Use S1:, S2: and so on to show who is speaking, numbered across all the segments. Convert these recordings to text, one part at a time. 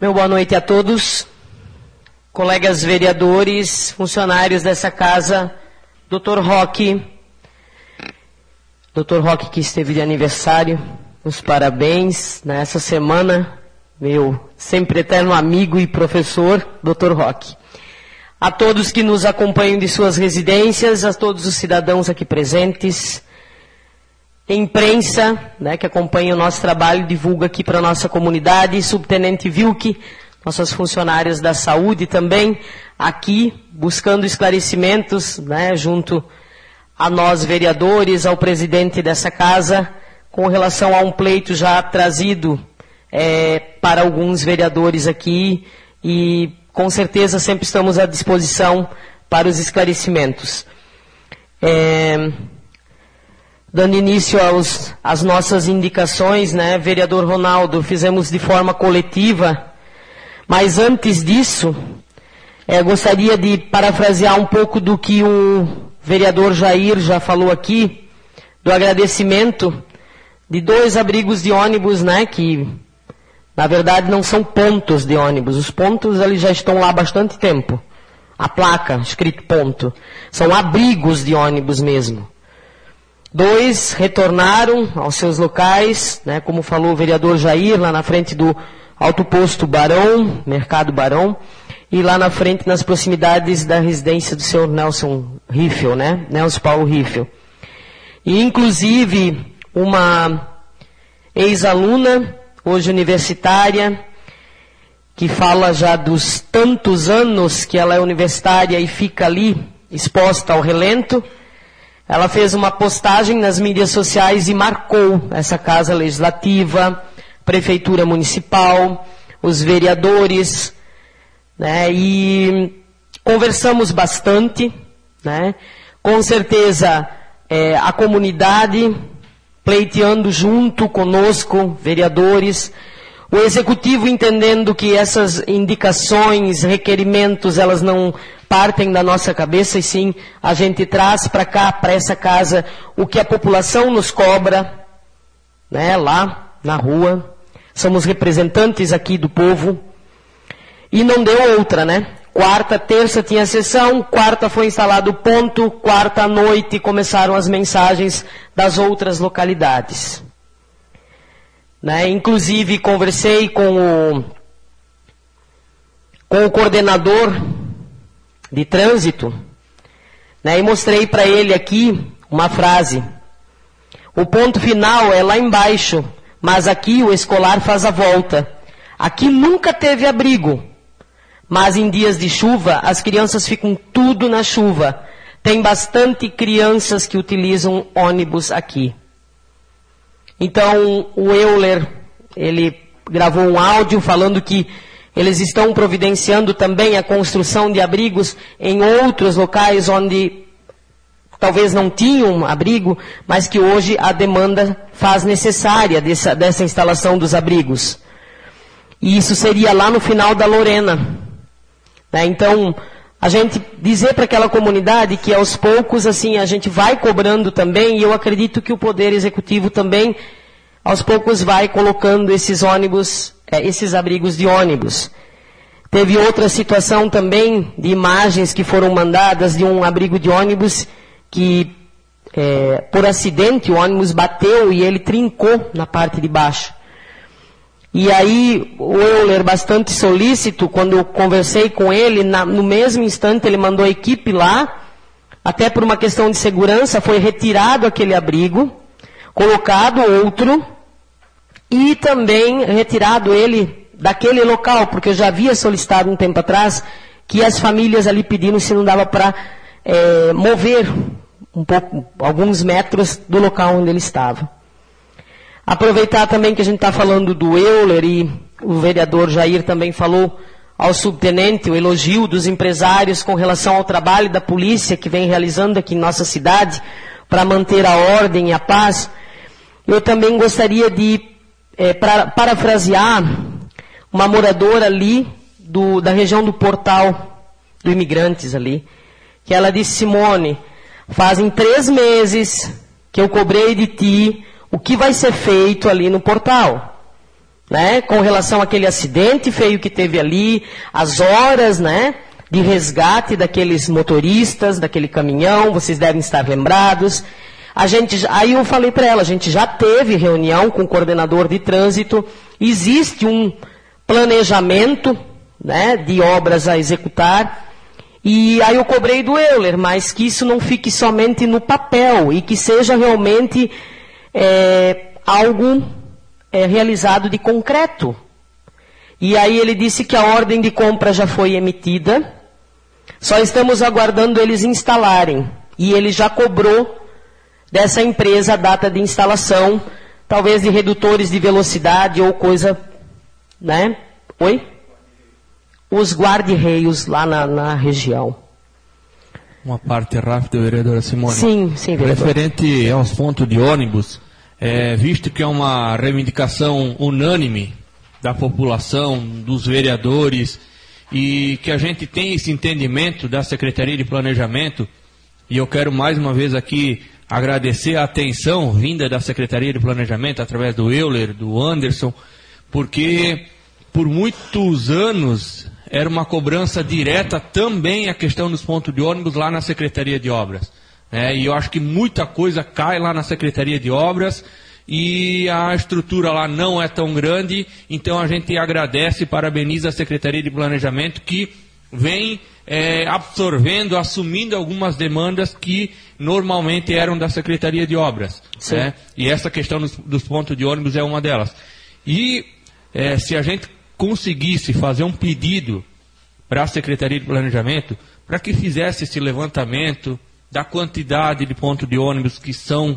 S1: Meu boa noite a todos, colegas vereadores, funcionários dessa casa, Dr. Roque, que esteve de aniversário, os parabéns nessa semana, meu sempre eterno amigo e professor, Dr. Roque. A todos que nos acompanham de suas residências, a todos os cidadãos aqui presentes, imprensa, né, que acompanha o nosso trabalho, divulga aqui para a nossa comunidade, subtenente Vilke, nossas funcionárias da saúde também, aqui buscando esclarecimentos, né, junto a nós vereadores, ao presidente dessa casa, com relação a um pleito já trazido para alguns vereadores aqui, e com certeza sempre estamos à disposição para os esclarecimentos. Dando início às nossas indicações, né, vereador Ronaldo, fizemos de forma coletiva, mas antes disso, gostaria de parafrasear um pouco do que o vereador Jair já falou aqui, do agradecimento de 2 abrigos de ônibus, né, que na verdade não são pontos de ônibus, os pontos eles já estão lá há bastante tempo, a placa escrito ponto, são abrigos de ônibus mesmo. 2 retornaram aos seus locais, né, como falou o vereador Jair, lá na frente do Alto Posto Barão, Mercado Barão, e lá na frente, nas proximidades da residência do senhor Nelson Riffel, né, Nelson Paulo Riffel. E, inclusive, uma ex-aluna, hoje universitária, que fala já dos tantos anos que ela é universitária e fica ali exposta ao relento. Ela fez uma postagem nas mídias sociais e marcou essa Casa Legislativa, Prefeitura Municipal, os vereadores, né, e conversamos bastante, né, com certeza a comunidade pleiteando junto conosco, vereadores, o Executivo entendendo que essas indicações, requerimentos, elas não partem da nossa cabeça, e sim a gente traz para cá, para essa casa, o que a população nos cobra, né, lá na rua. Somos representantes aqui do povo. E não deu outra, né? Quarta, terça tinha sessão, quarta foi instalado o ponto, quarta à noite começaram as mensagens das outras localidades. Né? Inclusive conversei com o coordenador de trânsito, né, e mostrei para ele aqui uma frase. O ponto final é lá embaixo, mas aqui o escolar faz a volta. Aqui nunca teve abrigo, mas em dias de chuva as crianças ficam tudo na chuva. Tem bastante crianças que utilizam ônibus aqui. Então o Euler, ele gravou um áudio falando que eles estão providenciando também a construção de abrigos em outros locais onde talvez não tinham abrigo, mas que hoje a demanda faz necessária dessa instalação dos abrigos. E isso seria lá no final da Lorena. Né? Então, a gente dizer para aquela comunidade que aos poucos assim a gente vai cobrando também, e eu acredito que o Poder Executivo também aos poucos vai colocando esses ônibus, esses abrigos de ônibus. Teve outra situação também de imagens que foram mandadas de um abrigo de ônibus que, por acidente, o ônibus bateu e ele trincou na parte de baixo. E aí, o Euler, bastante solícito, quando eu conversei com ele, no mesmo instante ele mandou a equipe lá, até por uma questão de segurança, foi retirado aquele abrigo, colocado outro, e também retirado ele daquele local, porque eu já havia solicitado um tempo atrás que as famílias ali pediram se não dava para mover um pouco, alguns metros do local onde ele estava. Aproveitar também que a gente está falando do Euler, e o vereador Jair também falou ao subtenente, o elogio dos empresários com relação ao trabalho da polícia que vem realizando aqui em nossa cidade para manter a ordem e a paz. Eu também gostaria de parafrasear uma moradora ali da região do Portal do Imigrantes ali, que ela disse: Simone, fazem 3 meses que eu cobrei de ti o que vai ser feito ali no portal. né, com relação àquele acidente feio que teve ali, as horas, né, de resgate daqueles motoristas, daquele caminhão, vocês devem estar lembrados. Aí eu falei para ela, a gente já teve reunião com o coordenador de trânsito, existe um planejamento, né, de obras a executar, e aí eu cobrei do Euler, mas que isso não fique somente no papel, e que seja realmente algo realizado de concreto. E aí ele disse que a ordem de compra já foi emitida, só estamos aguardando eles instalarem, e ele já cobrou dessa empresa a data de instalação, talvez de redutores de velocidade ou coisa, né? Oi? Os guarda-reios lá na região.
S2: Uma parte rápida, vereadora Simone.
S1: Sim, vereador.
S2: Referente aos pontos de ônibus, visto que é uma reivindicação unânime da população, dos vereadores, e que a gente tem esse entendimento da Secretaria de Planejamento, e eu quero mais uma vez aqui agradecer a atenção vinda da Secretaria de Planejamento, através do Euler, do Anderson, porque por muitos anos era uma cobrança direta também a questão dos pontos de ônibus lá na Secretaria de Obras. E eu acho que muita coisa cai lá na Secretaria de Obras e a estrutura lá não é tão grande, então a gente agradece e parabeniza a Secretaria de Planejamento que vem absorvendo, assumindo algumas demandas que normalmente eram da Secretaria de Obras. E essa questão dos pontos de ônibus é uma delas. E se a gente conseguisse fazer um pedido para a Secretaria de Planejamento para que fizesse esse levantamento da quantidade de pontos de ônibus que são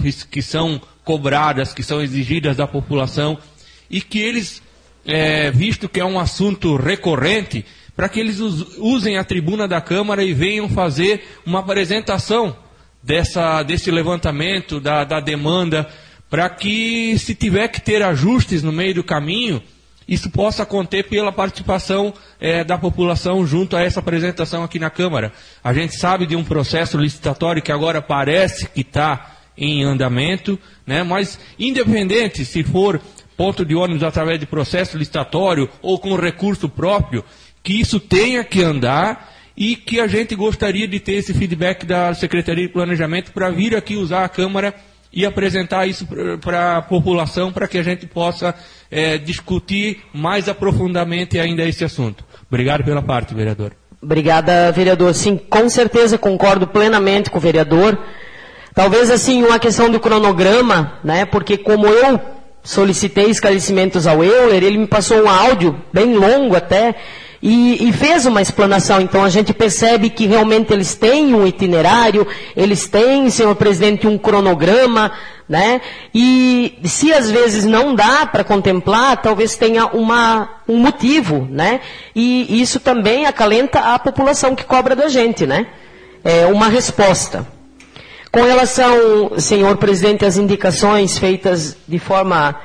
S2: cobradas, que são exigidas da população, e que eles, visto que é um assunto recorrente, para que eles usem a tribuna da Câmara e venham fazer uma apresentação desse levantamento, da demanda, para que, se tiver que ter ajustes no meio do caminho, isso possa acontecer pela participação da população junto a essa apresentação aqui na Câmara. A gente sabe de um processo licitatório que agora parece que está em andamento, né? Mas independente se for ponto de ônibus através de processo licitatório ou com recurso próprio, que isso tenha que andar e que a gente gostaria de ter esse feedback da Secretaria de Planejamento para vir aqui usar a Câmara e apresentar isso para a população, para que a gente possa discutir mais aprofundadamente ainda esse assunto. Obrigado pela parte, vereador.
S1: Obrigada, vereador. Sim, com certeza concordo plenamente com o vereador. Talvez, assim, uma questão do cronograma, né? Porque como eu solicitei esclarecimentos ao Euler, ele me passou um áudio bem longo até, e fez uma explanação. Então a gente percebe que realmente eles têm um itinerário, eles têm, senhor presidente, um cronograma, né? E se às vezes não dá para contemplar, talvez tenha um motivo, né? E isso também acalenta a população que cobra da gente, né? É uma resposta. Com relação, senhor presidente, às indicações feitas de forma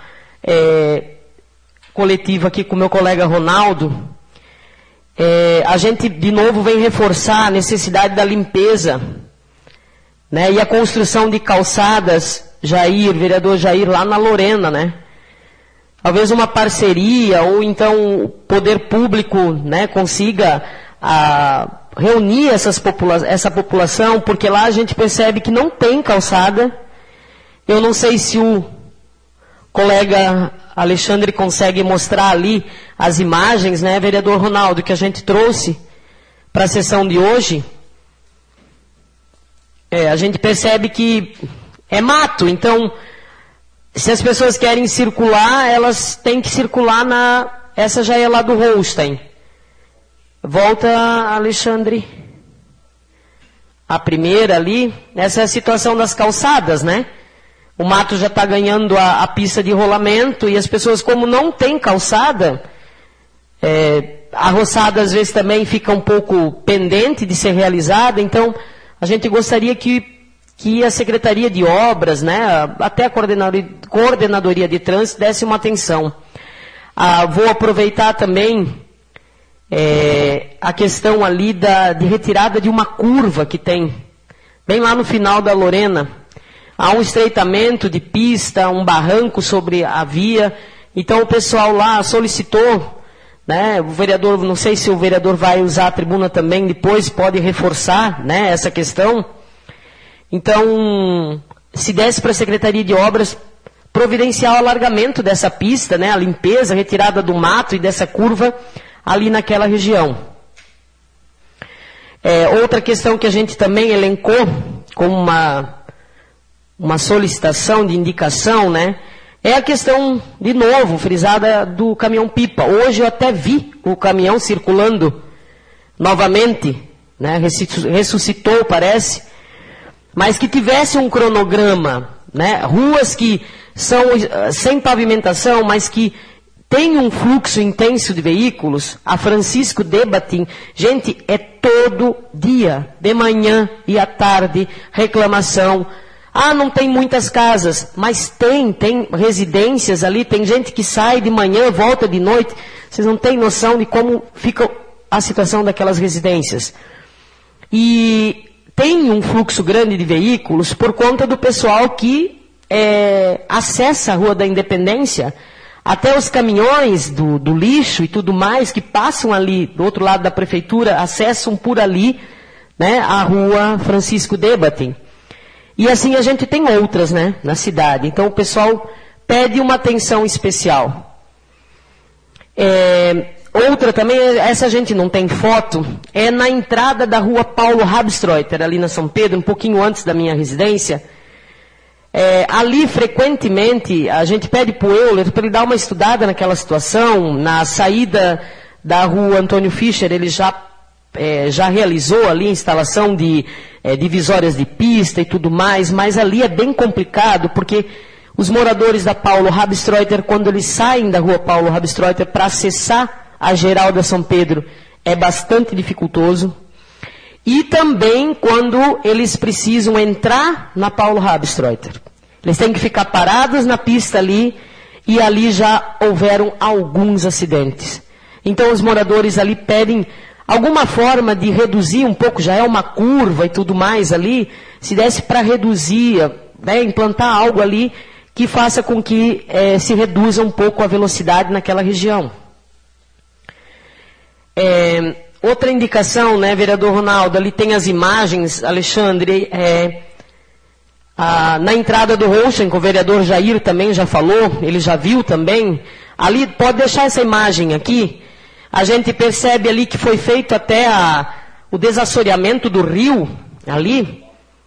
S1: coletiva aqui com o meu colega Ronaldo, a gente de novo vem reforçar a necessidade da limpeza, né, e a construção de calçadas, vereador Jair, lá na Lorena, né? Talvez uma parceria, ou então o poder público, né, consiga reunir essa população, porque lá a gente percebe que não tem calçada. Eu não sei se o colega Alexandre consegue mostrar ali as imagens, né, vereador Ronaldo, que a gente trouxe para a sessão de hoje. A gente percebe que é mato, então, se as pessoas querem circular, elas têm que circular essa já é lá do Holstein. Volta, Alexandre. A primeira ali, essa é a situação das calçadas, né? O mato já está ganhando a pista de rolamento e as pessoas, como não tem calçada, a roçada às vezes também fica um pouco pendente de ser realizada. Então, a gente gostaria que a Secretaria de Obras, né, até a Coordenadoria de Trânsito, desse uma atenção. Vou aproveitar também a questão ali de retirada de uma curva que tem, bem lá no final da Lorena. Há um estreitamento de pista, um barranco sobre a via, Então o pessoal lá solicitou, né, o vereador, não sei se o vereador vai usar a tribuna também depois, pode reforçar, né, essa questão. Então, se desse para a Secretaria de Obras providenciar o alargamento dessa pista, né, a limpeza, a retirada do mato e dessa curva ali naquela região. Outra questão que a gente também elencou como uma solicitação de indicação, né, é a questão, de novo, frisada do caminhão-pipa. Hoje eu até vi o caminhão circulando novamente, né, ressuscitou, parece, mas que tivesse um cronograma, né, ruas que são sem pavimentação, mas que tem um fluxo intenso de veículos. A Francisco Debatim, gente, é todo dia, de manhã e à tarde, reclamação. Ah, não tem muitas casas, mas tem residências ali, tem gente que sai de manhã, volta de noite. Vocês não têm noção de como fica a situação daquelas residências. E tem um fluxo grande de veículos por conta do pessoal que acessa a Rua da Independência, até os caminhões do lixo e tudo mais, que passam ali do outro lado da prefeitura, acessam por ali, né, a Rua Francisco Debatim. E assim a gente tem outras, né, na cidade. Então o pessoal pede uma atenção especial. Outra também, essa a gente não tem foto, é na entrada da Rua Paulo Habstreuter, ali na São Pedro, um pouquinho antes da minha residência. Ali, frequentemente, a gente pede para o Euler para ele dar uma estudada naquela situação. Na saída da Rua Antônio Fischer, ele já realizou ali a instalação de divisórias de pista e tudo mais, mas ali é bem complicado, porque os moradores da Paulo Habstreuter, quando eles saem da Rua Paulo Habstreuter para acessar a geral da São Pedro, é bastante dificultoso. E também quando eles precisam entrar na Paulo Habstreuter. Eles têm que ficar parados na pista ali, e ali já houveram alguns acidentes. Então os moradores ali pedem alguma forma de reduzir um pouco, já é uma curva e tudo mais ali, se desse para reduzir, né, implantar algo ali que faça com que se reduza um pouco a velocidade naquela região. Outra indicação, né, vereador Ronaldo, ali tem as imagens, Alexandre, na entrada do Rochen, que o vereador Jair também já falou, ele já viu também, ali, pode deixar essa imagem aqui, a gente percebe ali que foi feito até o desassoreamento do rio, ali,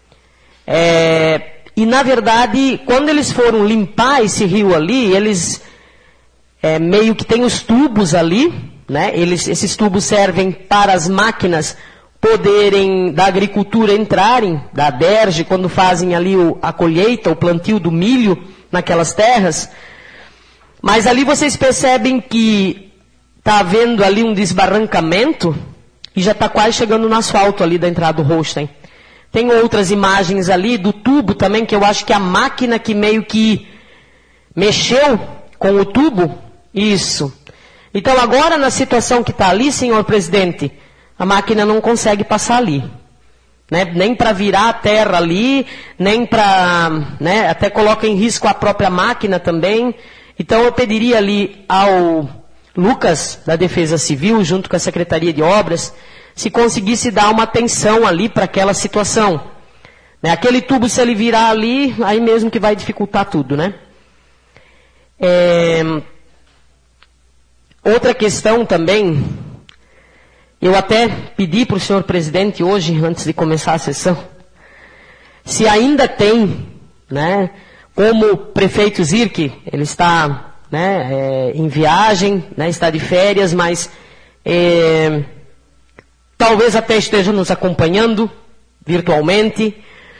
S1: e na verdade, quando eles foram limpar esse rio ali, eles meio que tem os tubos ali, né? Esses tubos servem para as máquinas poderem, da agricultura entrarem, da DERJ, quando fazem ali a colheita, o plantio do milho naquelas terras. Mas ali vocês percebem que está havendo ali um desbarrancamento e já está quase chegando no asfalto ali da entrada do Rosten. Tem outras imagens ali do tubo também, que eu acho que a máquina que meio que mexeu com o tubo, isso. Então agora na situação que está ali, senhor presidente, a máquina não consegue passar ali. Né? Nem para virar a terra ali, nem para, né, até coloca em risco a própria máquina também. Então eu pediria ali ao Lucas, da Defesa Civil, junto com a Secretaria de Obras, se conseguisse dar uma atenção ali para aquela situação. Né? Aquele tubo, se ele virar ali, aí mesmo que vai dificultar tudo, né? Outra questão também, eu até pedi para o senhor presidente hoje, antes de começar a sessão, se ainda tem, né, como o prefeito Zirk, ele está, né, em viagem, né, está de férias, mas talvez até esteja nos acompanhando virtualmente,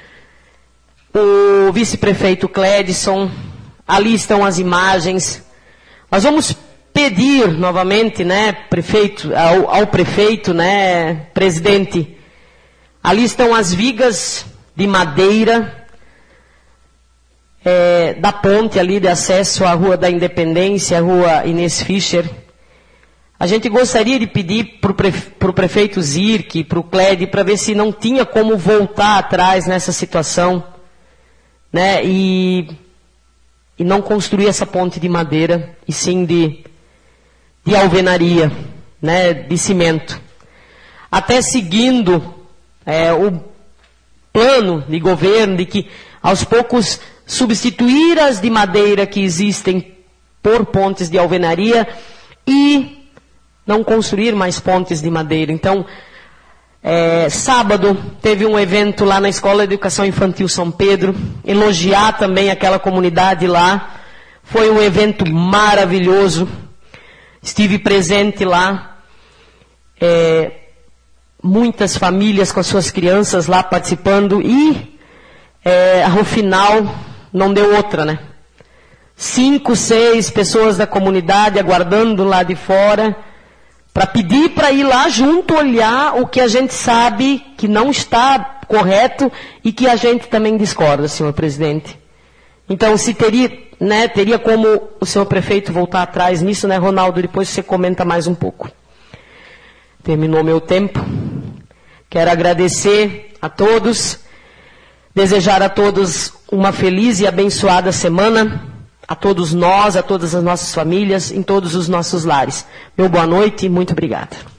S1: o vice-prefeito Clédson, ali estão as imagens. Nós vamos pedir novamente, né, prefeito, ao prefeito, né, presidente, ali estão as vigas de madeira da ponte ali de acesso à Rua da Independência, à Rua Inês Fischer. A gente gostaria de pedir para o prefeito Zirk, para o Cléd, para ver se não tinha como voltar atrás nessa situação, né, e e não construir essa ponte de madeira, e sim de alvenaria, né, de cimento. Até seguindo o plano de governo de que, aos poucos, substituir as de madeira que existem por pontes de alvenaria e não construir mais pontes de madeira. Então, sábado teve um evento lá na Escola de Educação Infantil São Pedro, elogiar também aquela comunidade lá. Foi um evento maravilhoso, estive presente lá, muitas famílias com as suas crianças lá participando e ao final não deu outra, né? 5, 6 pessoas da comunidade aguardando lá de fora, para pedir para ir lá junto olhar o que a gente sabe que não está correto e que a gente também discorda, senhor presidente. Então, se teria como o senhor prefeito voltar atrás nisso, né, Ronaldo? Depois você comenta mais um pouco. Terminou meu tempo. Quero agradecer a todos, desejar a todos uma feliz e abençoada semana, a todos nós, a todas as nossas famílias, em todos os nossos lares. Meu boa noite e muito obrigado.